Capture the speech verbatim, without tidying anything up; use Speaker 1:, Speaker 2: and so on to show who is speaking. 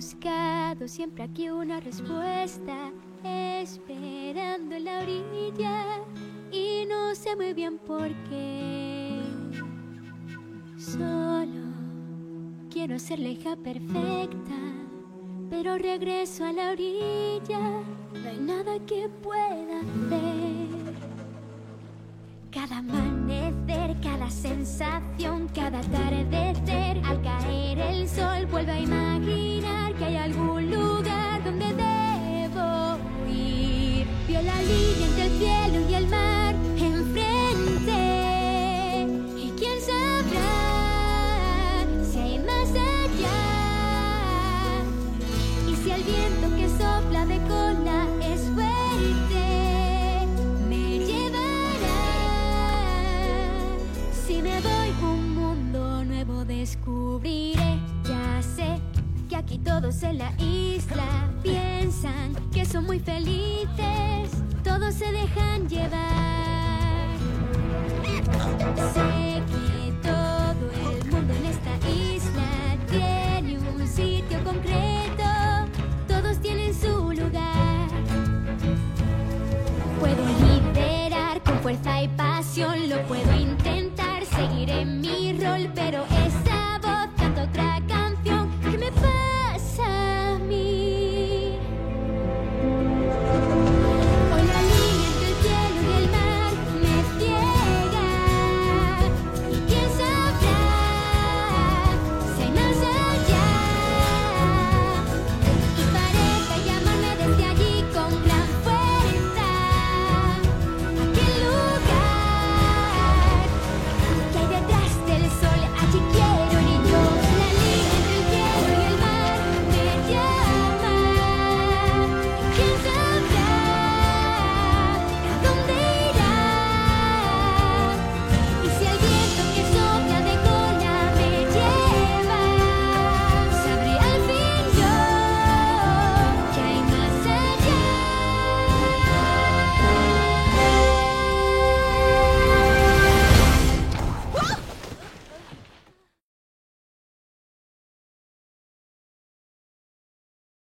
Speaker 1: buscado siempre aquí una respuesta, esperando en la orilla y no sé muy bien por qué. Solo quiero ser la hija perfecta, pero regreso a la orilla, no hay nada que pueda ver. Cada amanecer, cada sensación, cada atardecer, al caer el sol vuelvo a imaginar que hay algún lugar donde debo ir. Vio la línea entre el cielo y el mar enfrente, y quién sabrá si hay más allá, y si el viento que sopla de cola es fuerte, me llevará. Si me voy, un mundo nuevo descubriré. Ya sé que aquí todos en la isla piensan que son muy felices, todos se dejan llevar. Sé que todo el mundo en esta isla tiene un sitio concreto, todos tienen su lugar. Puedo liderar con fuerza y pasión, lo puedo intentar, seguiré mi rol, pero es